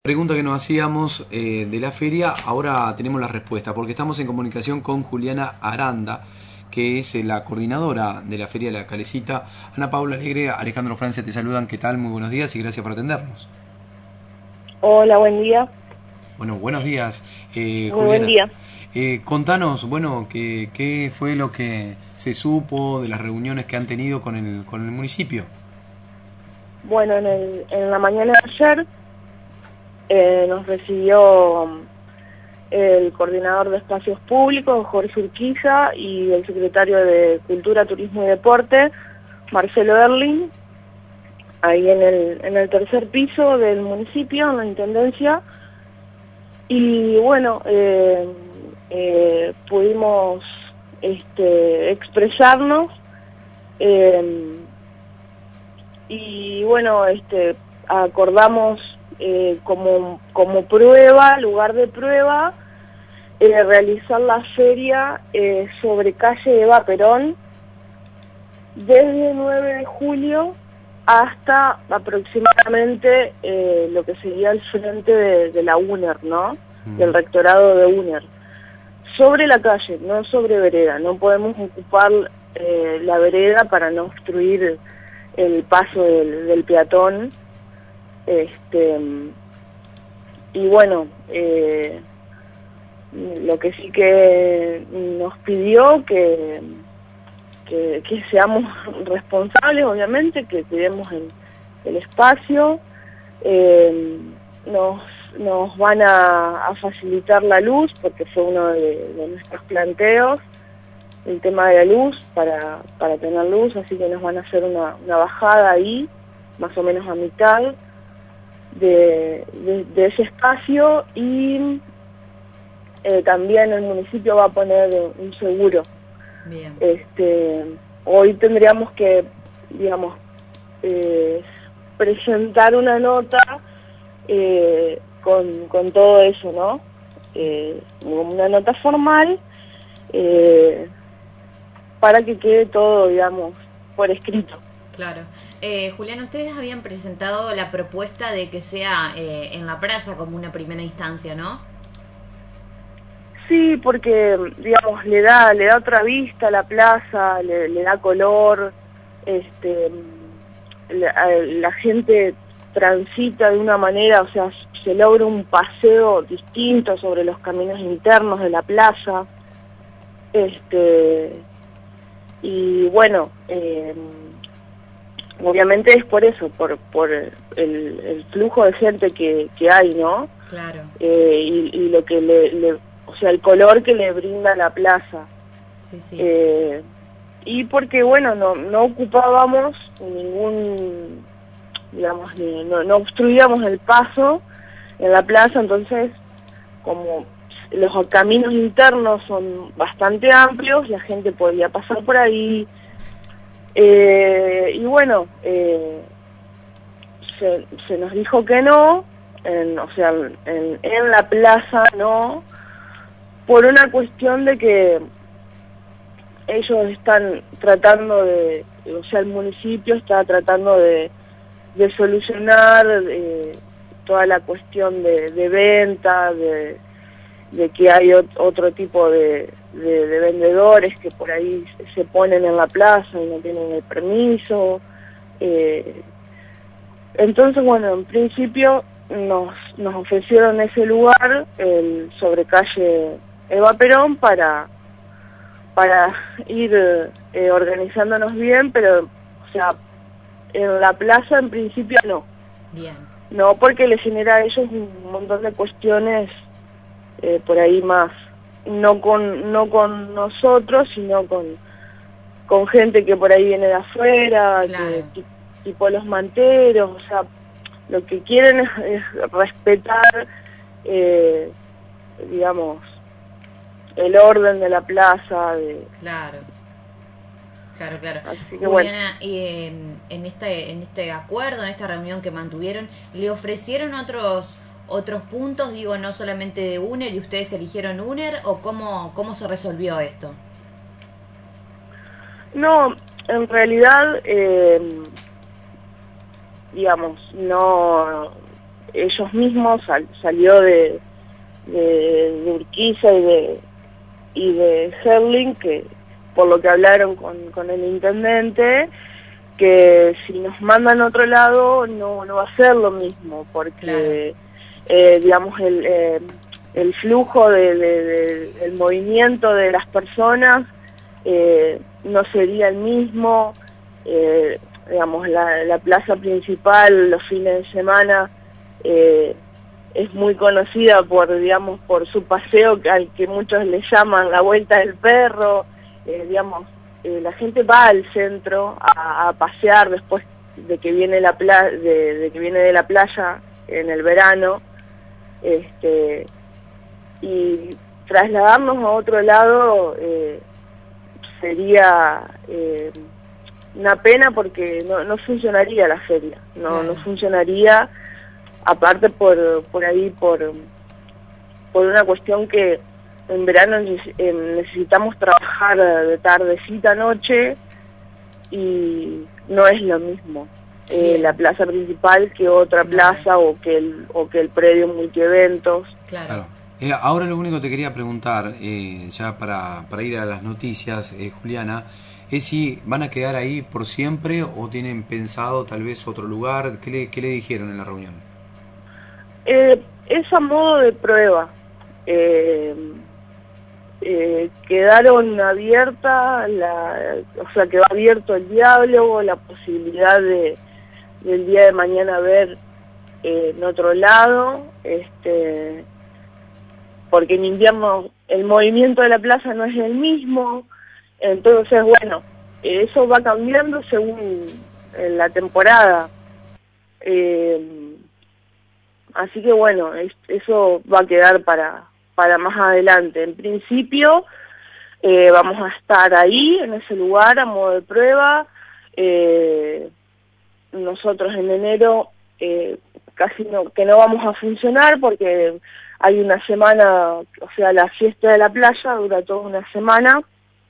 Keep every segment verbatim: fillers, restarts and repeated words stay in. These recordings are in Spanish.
Pregunta que nos hacíamos eh, de la feria, ahora tenemos la respuesta, porque estamos en comunicación con Juliana Aranda, que es eh, la coordinadora de la Feria de la Calecita. Ana Paula Alegre, Alejandro Francia te saludan, ¿qué tal? Muy buenos días y gracias por atendernos. Hola, buen día. Bueno, buenos días, eh, Muy buen Juliana. día. Eh, contanos, bueno, ¿qué, qué fue lo que se supo de las reuniones que han tenido con el, con el municipio? Bueno, en, el, en la mañana de ayer eh, nos recibió um, el coordinador de espacios públicos, Jorge Urquiza, y el secretario de Cultura, Turismo y Deporte, Marcelo Erling, ahí en el, en el tercer piso del municipio, en la Intendencia. Y bueno, eh, eh, pudimos este, expresarnos. Eh, y bueno, este, acordamos eh, como, como prueba, lugar de prueba, eh, realizar la feria eh, sobre calle Eva Perón desde el nueve de julio hasta aproximadamente eh, lo que sería el frente de, de la UNER, ¿no? Del Mm. rectorado de UNER. Sobre la calle, no sobre vereda. No podemos ocupar eh, la vereda para no obstruir el paso del, del peatón. Este, y bueno, eh, lo que sí que nos pidió que, que, que seamos responsables, obviamente, que cuidemos el, el espacio. Eh, nos, nos van a, a facilitar la luz, porque fue uno de, de nuestros planteos, el tema de la luz, para, para tener luz, así que nos van a hacer una, una bajada ahí, más o menos a mitad de, de, de ese espacio, y eh, también el municipio va a poner un seguro. Bien. Este, hoy tendríamos que, digamos, eh, presentar una nota eh, con, con todo eso, ¿no? Eh, una nota formal eh, para que quede todo, digamos, por escrito. Claro. Eh, Julián, ustedes habían presentado la propuesta de que sea eh, en la plaza como una primera instancia, ¿no? Sí, porque, digamos, le da le da otra vista a la plaza, le, le da color, este, la, la gente transita de una manera, o sea, se logra un paseo distinto sobre los caminos internos de la plaza. Este, y bueno, eh, obviamente es por eso, por por el, el flujo de gente que, que hay, ¿no? Claro. Eh, y, y lo que le, le, o sea, el color que le brinda la plaza. Sí, sí. Eh, y porque, bueno, no, no ocupábamos ningún, digamos, ni, no, no obstruíamos el paso en la plaza, entonces, como los caminos internos son bastante amplios, la gente podía pasar por ahí. Eh, y bueno, eh, se, se nos dijo que no, en, o sea, en, en la plaza no, por una cuestión de que ellos están tratando de, o sea, el municipio está tratando de, de solucionar eh, toda la cuestión de, de venta, de, de que hay ot otro tipo de, de, de vendedores que por ahí se ponen en la plaza y no tienen el permiso. Eh, entonces, bueno, en principio nos, nos ofrecieron ese lugar, el sobre calle Eva Perón, para para ir eh, organizándonos bien, pero, o sea, en la plaza en principio no. Bien. No, porque les genera a ellos un montón de cuestiones eh, por ahí más, no con no con nosotros, sino con, con gente que por ahí viene de afuera, Claro. que, tipo los manteros, o sea, lo que quieren es, es respetar, eh, digamos, el orden de la plaza, de, Claro. Claro, claro. así que bueno. Juliana, y en, en este en este acuerdo, en esta reunión que mantuvieron, ¿le ofrecieron otros otros puntos? Digo, no solamente de UNER, y ustedes eligieron UNER, o cómo cómo se resolvió esto. No, en realidad, eh, digamos, no, ellos mismos, sal, salió de, de, de Urquiza y de, y de Herling, que por lo que hablaron con, con el intendente, que si nos mandan a otro lado no, no va a ser lo mismo, porque claro. eh, digamos el, eh, el flujo de, de, de, del movimiento de las personas eh, no sería el mismo, eh, digamos la, la plaza principal los fines de semana eh, es muy conocida por, digamos, por su paseo al que muchos le llaman la vuelta del perro, eh, digamos, eh, la gente va al centro a, a pasear después de que viene la pla de, de que viene de la playa en el verano, este, y trasladarnos a otro lado eh, sería eh, una pena porque no, no funcionaría la feria, no, no funcionaría. Aparte por por ahí, por, por una cuestión que en verano necesitamos trabajar de tardecita a noche y no es lo mismo eh, la plaza principal que otra plaza o que el, o que el predio multieventos. Claro. claro. Eh, ahora lo único que te quería preguntar, eh, ya para, para ir a las noticias, eh, Juliana, es si van a quedar ahí por siempre o tienen pensado tal vez otro lugar. ¿Qué le, qué le dijeron en la reunión? Eh, es a modo de prueba. Eh, eh, quedaron abiertas, la, o sea, quedó abierto el diálogo, la posibilidad de del día de mañana ver eh, en otro lado, este, porque en invierno el movimiento de la plaza no es el mismo, entonces bueno, eso va cambiando según en la temporada. Eh, Así que bueno, es, eso va a quedar para, para más adelante. En principio eh, vamos a estar ahí, en ese lugar, a modo de prueba. Eh, nosotros en enero eh, casi no, que no vamos a funcionar porque hay una semana, o sea, la fiesta de la playa dura toda una semana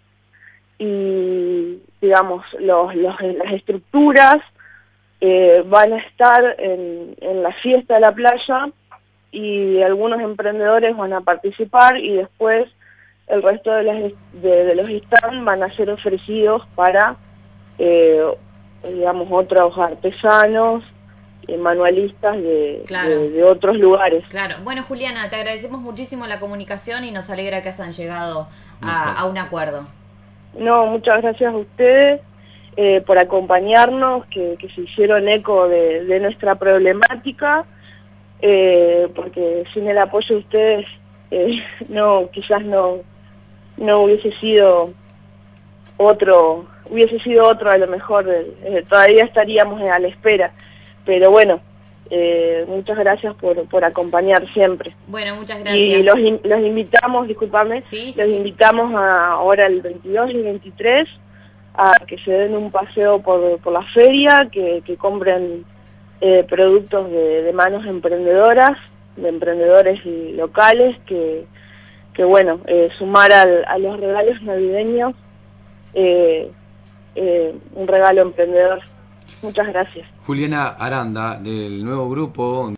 y digamos, los, los, las estructuras Eh, van a estar en, en la fiesta de la playa y algunos emprendedores van a participar y después el resto de, las, de, de los stands van a ser ofrecidos para, eh, digamos, otros artesanos, eh, manualistas de, claro. de, de otros lugares. Claro. Bueno, Juliana, te agradecemos muchísimo la comunicación y nos alegra que hayan llegado a, a un acuerdo. No, muchas gracias a ustedes. Eh, por acompañarnos, que, que se hicieron eco de, de nuestra problemática, eh, porque sin el apoyo de ustedes eh, no, quizás no, no hubiese sido otro, hubiese sido otro a lo mejor, eh, todavía estaríamos a la espera, pero bueno, eh, muchas gracias por, por acompañar siempre. Bueno, muchas gracias. Y los, los invitamos, discúlpame, sí, sí, los sí. invitamos a, ahora el veintidós y el veintitrés a que se den un paseo por, por la feria, que, que compren eh, productos de, de manos emprendedoras, de emprendedores y locales, que, que bueno, eh, sumar al, a los regalos navideños eh, eh, un regalo emprendedor. Muchas gracias. Juliana Aranda, del nuevo grupo